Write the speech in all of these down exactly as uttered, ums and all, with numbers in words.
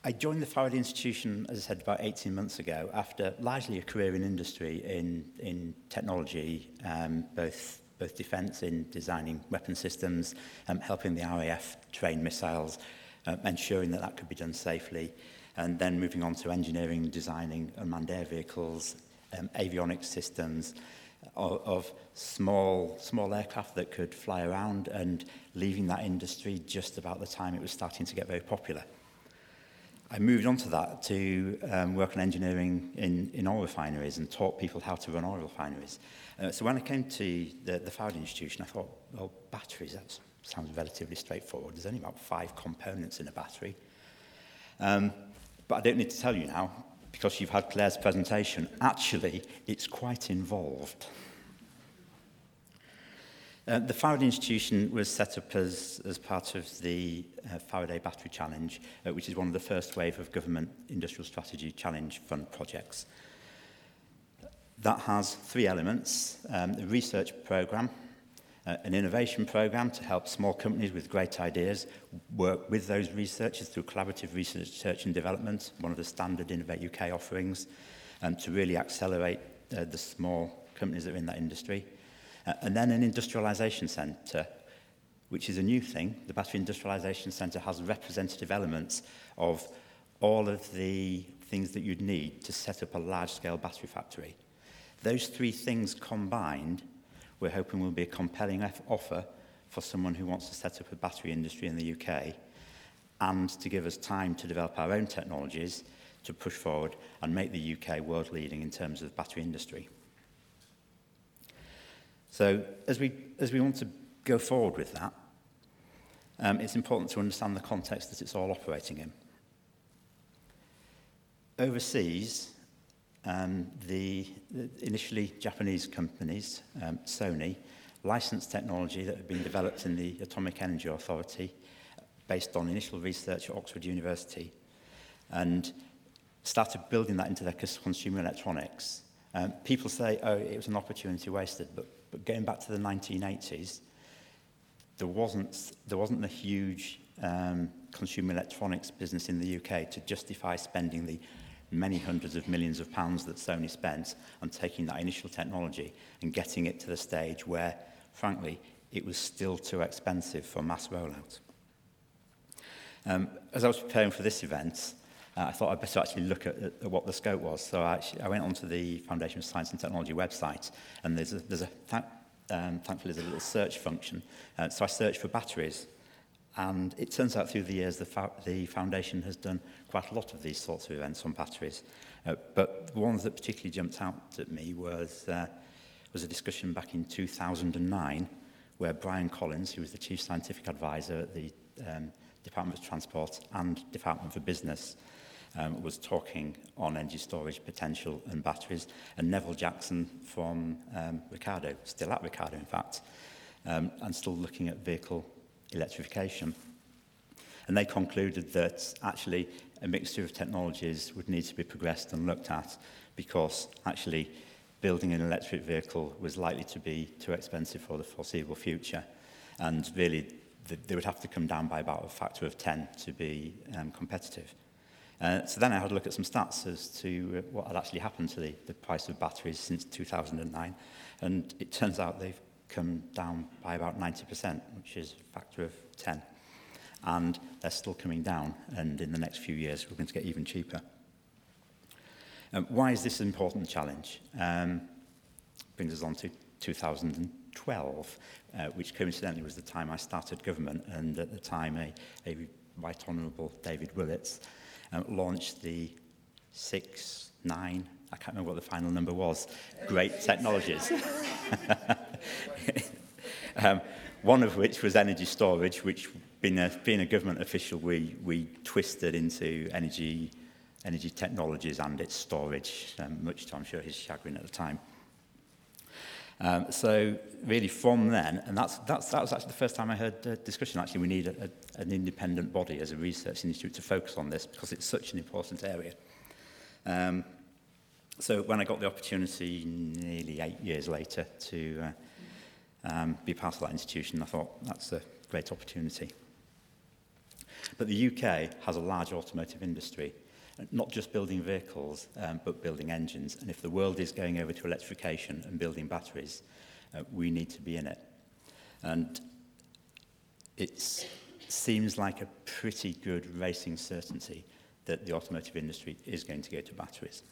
I joined the Faraday Institution, as I said, about eighteen months ago, after largely a career in industry, in, in technology, um, both, both defence, in designing weapon systems, um, helping the R A F train missiles, um, ensuring that that could be done safely, and then moving on to engineering, designing unmanned air vehicles, um, avionics systems, of, of small, small aircraft that could fly around, and leaving that industry just about the time it was starting to get very popular. I moved on to that to um, work on engineering in, in oil refineries and taught people how to run oil refineries. Uh, so when I came to the, the Faraday Institution, I thought, well, batteries, that sounds relatively straightforward. There's only about five components in a battery. Um, but I don't need to tell you now, because you've had Claire's presentation, actually, it's quite involved. Uh, the Faraday Institution was set up as, as part of the uh, Faraday Battery Challenge, uh, which is one of the first wave of government industrial strategy challenge fund projects. That has three elements: um, a research programme, uh, an innovation programme to help small companies with great ideas work with those researchers through collaborative research and development, one of the standard Innovate U K offerings, um, to really accelerate uh, the small companies that are in that industry. Uh, and then an industrialisation centre, which is a new thing. The Battery Industrialisation Centre has representative elements of all of the things that you'd need to set up a large-scale battery factory. Those three things combined, we're hoping will be a compelling offer for someone who wants to set up a battery industry in the U K, and to give us time to develop our own technologies to push forward and make the U K world-leading in terms of battery industry. So as we, as we want to go forward with that, um, it's important to understand the context that it's all operating in. Overseas, um, the, the initially Japanese companies, um, Sony, licensed technology that had been developed in the Atomic Energy Authority based on initial research at Oxford University, and started building that into their consumer electronics. Um, people say, oh, it was an opportunity wasted, but But going back to the nineteen eighties, there wasn't, there wasn't a huge um, consumer electronics business in the U K to justify spending the many hundreds of millions of pounds that Sony spent on taking that initial technology and getting it to the stage where, frankly, it was still too expensive for mass rollout. Um, as I was preparing for this event, Uh, I thought I'd better actually look at, at, at what the scope was. So I, actually, I went onto the Foundation for Science and Technology website, and there's a, there's a th um, thankfully there's a little search function. Uh, so I searched for batteries, and it turns out through the years the, fa the Foundation has done quite a lot of these sorts of events on batteries. Uh, but the ones that particularly jumped out at me was, uh, was a discussion back in two thousand nine, where Brian Collins, who was the Chief Scientific Advisor at the um, Department of Transport and Department for Business, Um, was talking on energy storage potential and batteries, and Neville Jackson from um, Ricardo, still at Ricardo in fact, um, and still looking at vehicle electrification. And they concluded that actually a mixture of technologies would need to be progressed and looked at, because actually building an electric vehicle was likely to be too expensive for the foreseeable future, and really the, they would have to come down by about a factor of ten to be um, competitive. Uh, so then I had a look at some stats as to uh, what had actually happened to the, the price of batteries since two thousand nine, and it turns out they've come down by about ninety percent, which is a factor of ten. And they're still coming down, and in the next few years we're going to get even cheaper. Um, why is this an important challenge? Um, brings us on to two thousand twelve, uh, which coincidentally was the time I started government, and at the time a, a Right Honourable David Willetts Um, launched the six, nine, I can't remember what the final number was, great technologies. um, one of which was energy storage, which, being a, being a government official, we, we twisted into energy, energy technologies and its storage, um, much to, I'm sure, his chagrin at the time. Um, so really from then, and that's, that's, that was actually the first time I heard uh, discussion, actually we need a, a, an independent body as a research institute to focus on this, because it's such an important area. Um, so when I got the opportunity nearly eight years later to uh, um, be part of that institution, I thought that's a great opportunity. But the U K has a large automotive industry, not just building vehicles, um, but building engines. And if the world is going over to electrification and building batteries, uh, we need to be in it. And it seems like a pretty good racing certainty that the automotive industry is going to go to batteries.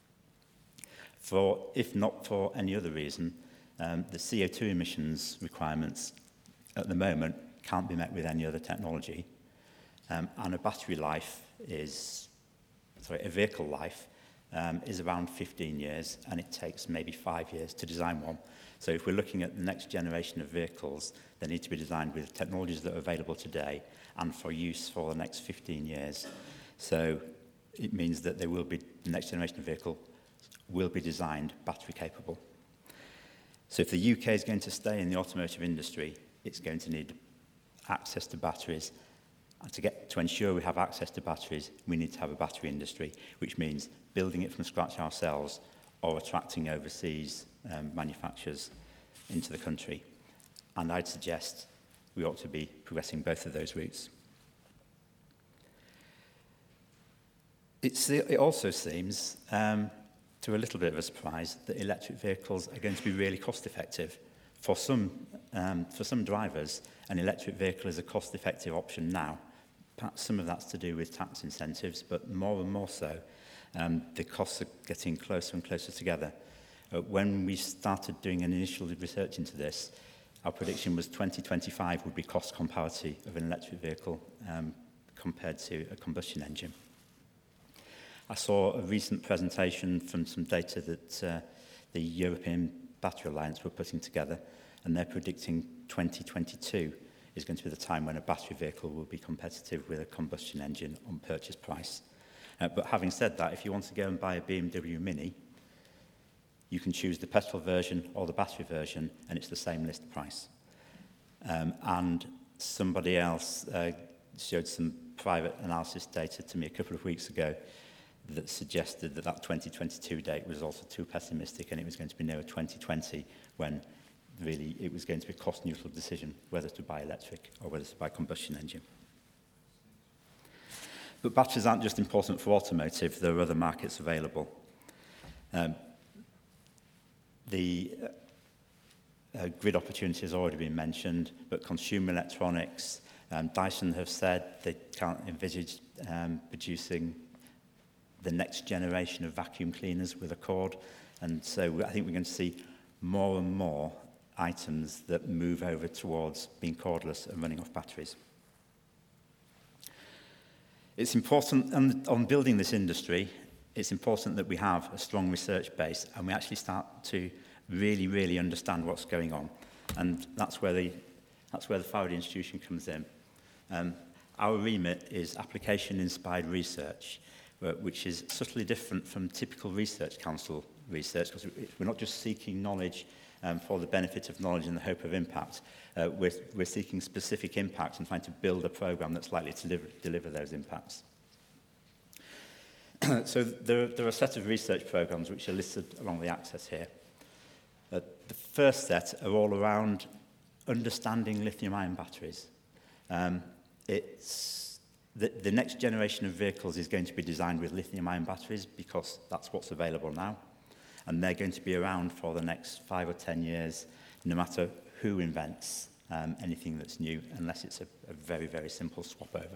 For, if not for any other reason, um, the C O two emissions requirements at the moment can't be met with any other technology. Um, and a battery life is, sorry, a vehicle life um, is around fifteen years, and it takes maybe five years to design one. So if we're looking at the next generation of vehicles, they need to be designed with technologies that are available today and for use for the next fifteen years. So it means that they will be, the next generation of vehicle will be designed battery capable. So if the U K is going to stay in the automotive industry, it's going to need access to batteries. And to get to ensure we have access to batteries, we need to have a battery industry, which means building it from scratch ourselves or attracting overseas um, manufacturers into the country. And I'd suggest we ought to be progressing both of those routes. It's, it also seems, um, to a little bit of a surprise, that electric vehicles are going to be really cost effective. For some, um, for some drivers, an electric vehicle is a cost-effective option now. Perhaps some of that's to do with tax incentives, but more and more so, um, the costs are getting closer and closer together. Uh, when we started doing an initial research into this, our prediction was twenty twenty-five would be cost comparity of an electric vehicle um, compared to a combustion engine. I saw a recent presentation from some data that uh, the European Battery Alliance were putting together, and they're predicting twenty twenty-two is going to be the time when a battery vehicle will be competitive with a combustion engine on purchase price. Uh, but having said that, if you want to go and buy a B M W Mini, you can choose the petrol version or the battery version, and it's the same list price. Um, and somebody else uh, showed some private analysis data to me a couple of weeks ago that suggested that that twenty twenty-two date was also too pessimistic, and it was going to be nearer twenty twenty when really it was going to be a cost-neutral decision whether to buy electric or whether to buy combustion engine. But batteries aren't just important for automotive, there are other markets available. Um, the uh, grid opportunity has already been mentioned, but consumer electronics, um, Dyson have said they can't envisage um, producing the next generation of vacuum cleaners with a cord, and so I think we're going to see more and more items that move over towards being cordless and running off batteries. It's important, and on building this industry, it's important that we have a strong research base and we actually start to really, really understand what's going on. And that's where the, that's where the Faraday Institution comes in. Um, our remit is application-inspired research, which is subtly different from typical research council research, because we're not just seeking knowledge um, for the benefit of knowledge and the hope of impact. Uh, we're, we're seeking specific impacts and trying to build a program that's likely to deliver, deliver those impacts. So there, there are a set of research programs which are listed along the axis here. Uh, the first set are all around understanding lithium-ion batteries. Um, it's The, the next generation of vehicles is going to be designed with lithium-ion batteries because that's what's available now. And they're going to be around for the next five or ten years, no matter who invents um, anything that's new, unless it's a, a very, very simple swap over.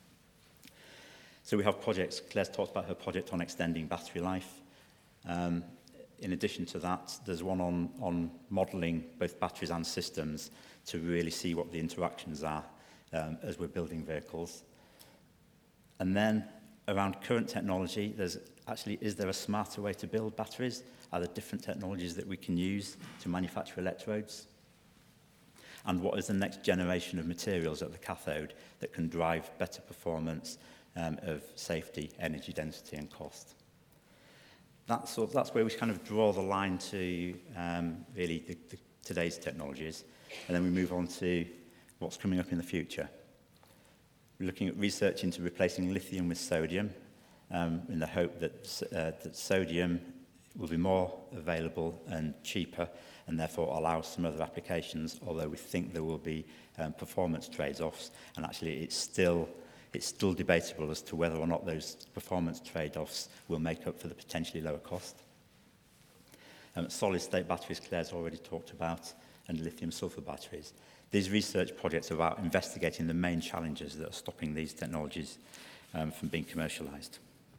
So we have projects. Claire's talked about her project on extending battery life. Um, in addition to that, there's one on, on modelling both batteries and systems to really see what the interactions are um, as we're building vehicles. And then around current technology, there's actually, is there a smarter way to build batteries? Are there different technologies that we can use to manufacture electrodes? And what is the next generation of materials at the cathode that can drive better performance um, of safety, energy density, and cost? That's, sort of, that's where we kind of draw the line to um, really the, the, today's technologies. And then we move on to what's coming up in the future. We're looking at research into replacing lithium with sodium um, in the hope that, uh, that sodium will be more available and cheaper and therefore allow some other applications, although we think there will be um, performance trade-offs. And actually it's still it's still debatable as to whether or not those performance trade-offs will make up for the potentially lower cost. Um, solid-state batteries, Claire's already talked about, and lithium-sulfur batteries. These research projects are about investigating the main challenges that are stopping these technologies um, from being commercialised.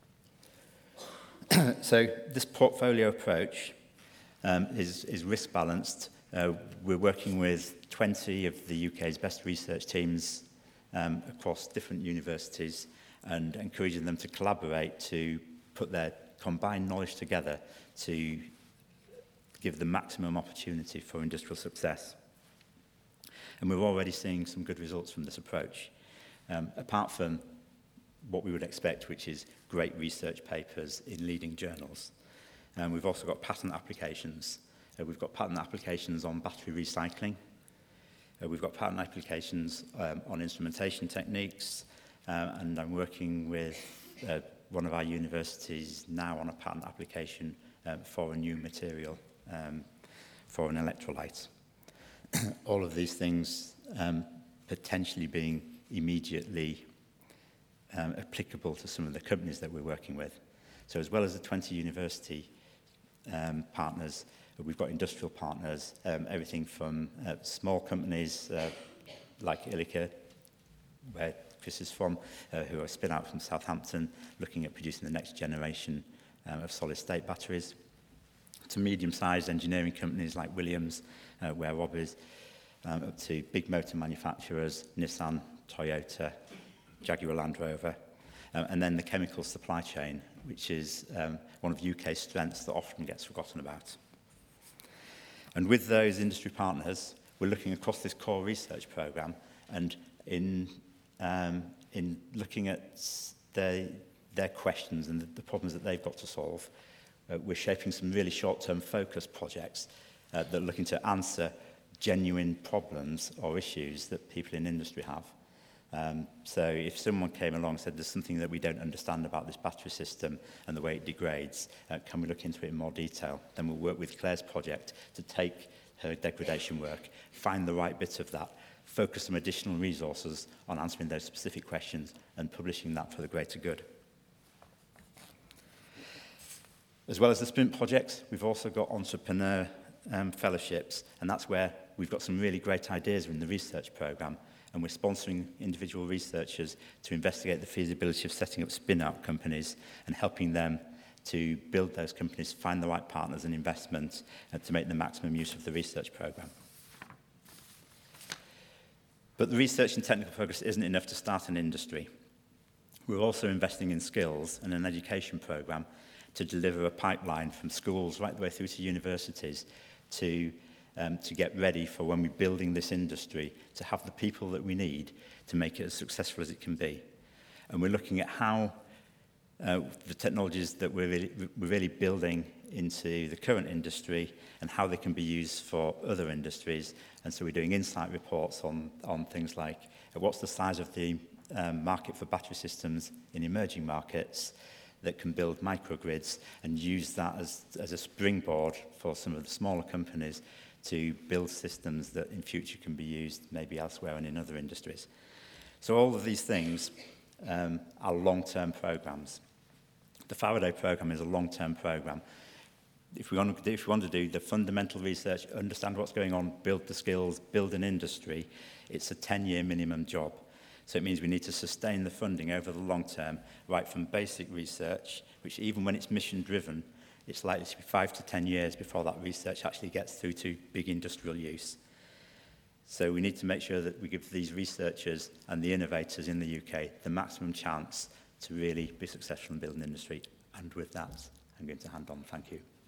So this portfolio approach um, is, is risk-balanced. Uh, we're working with twenty of the U K's best research teams um, across different universities and encouraging them to collaborate to put their combined knowledge together to give the maximum opportunity for industrial success. And we're already seeing some good results from this approach. Um, apart from what we would expect, which is great research papers in leading journals. Um, we've also got patent applications. Uh, we've got patent applications on battery recycling. Uh, we've got patent applications um, on instrumentation techniques. Uh, and I'm working with uh, one of our universities now on a patent application uh, for a new material um, for an electrolyte. All of these things um, potentially being immediately um, applicable to some of the companies that we're working with. So as well as the twenty university um, partners, we've got industrial partners, um, everything from uh, small companies uh, like Ilika, where Chris is from, uh, who are a spin out from Southampton, looking at producing the next generation um, of solid-state batteries, to medium-sized engineering companies like Williams, uh, where Rob is, um, up to big motor manufacturers, Nissan, Toyota, Jaguar Land Rover, um, and then the chemical supply chain, which is um, one of U K's strengths that often gets forgotten about. And with those industry partners, we're looking across this core research programme, and in, um, in looking at their, their questions and the, the problems that they've got to solve, uh, we're shaping some really short-term focus projects uh, that are looking to answer genuine problems or issues that people in industry have. Um, so if someone came along and said there's something that we don't understand about this battery system and the way it degrades, uh, can we look into it in more detail? Then we'll work with Claire's project to take her degradation work, find the right bit of that, focus some additional resources on answering those specific questions and publishing that for the greater good. As well as the sprint projects, we've also got entrepreneur um, fellowships, and that's where we've got some really great ideas in the research programme. And we're sponsoring individual researchers to investigate the feasibility of setting up spin-out companies and helping them to build those companies, find the right partners and investment, and to make the maximum use of the research programme. But the research and technical focus isn't enough to start an industry. We're also investing in skills and an education programme to deliver a pipeline from schools right the way through to universities to Um, to get ready for when we're building this industry, to have the people that we need to make it as successful as it can be. And we're looking at how uh, the technologies that we're really, we're really building into the current industry and how they can be used for other industries. And so we're doing insight reports on, on things like uh, what's the size of the um, market for battery systems in emerging markets that can build microgrids and use that as, as a springboard for some of the smaller companies to build systems that in future can be used maybe elsewhere and in other industries. So all of these things um, are long-term programs. The Faraday program is a long-term program. If we, want to do, if we want to do the fundamental research, understand what's going on, build the skills, build an industry, it's a ten-year minimum job. So it means we need to sustain the funding over the long term, right from basic research, which even when it's mission-driven, it's likely to be five to ten years before that research actually gets through to big industrial use. So we need to make sure that we give these researchers and the innovators in the U K the maximum chance to really be successful in building industry. And with that, I'm going to hand on. Thank you.